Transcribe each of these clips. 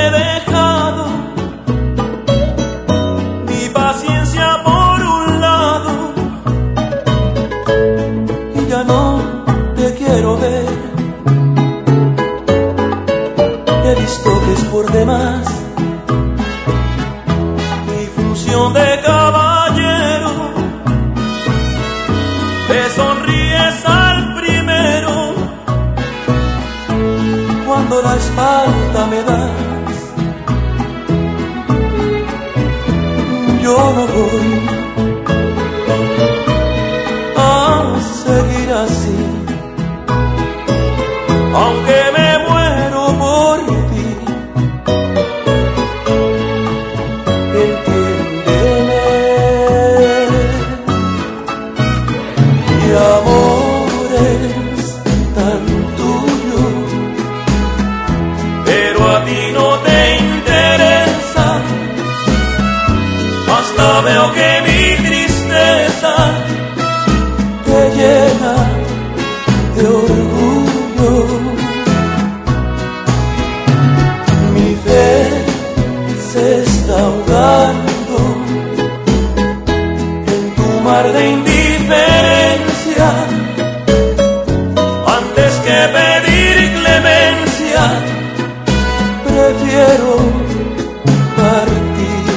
he dejado mi paciencia por un lado y ya no te quiero ver. He visto que es por demás mi función de caballero. Te sonríes al primero cuando la espalda me das. Yo no voy a seguir así, aunque me muero por ti. Entiéndeme, mi amor es tan tuyo, pero a ti no te interesa. Hasta veo que mi tristeza te llena de orgullo. Mi fe se está ahogando en tu mar de indiferencia. Antes que pedir clemencia, prefiero partir.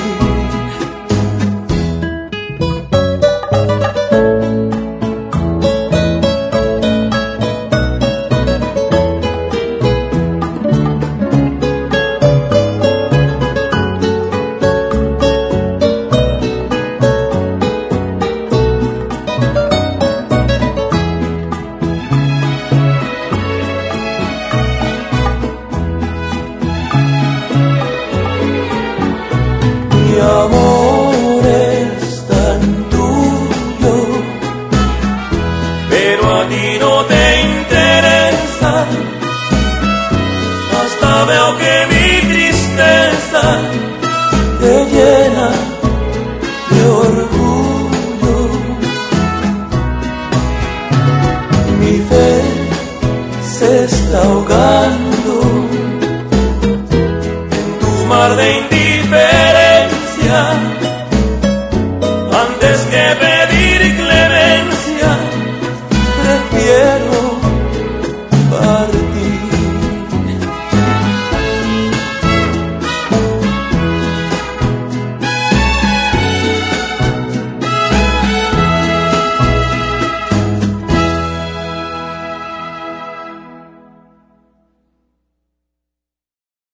Mi amor es tan tuyo, pero a ti no te interesa. Hasta veo que mi tristeza te llena de orgullo. Mi fe se está ahogando en tu mar de indiferencia.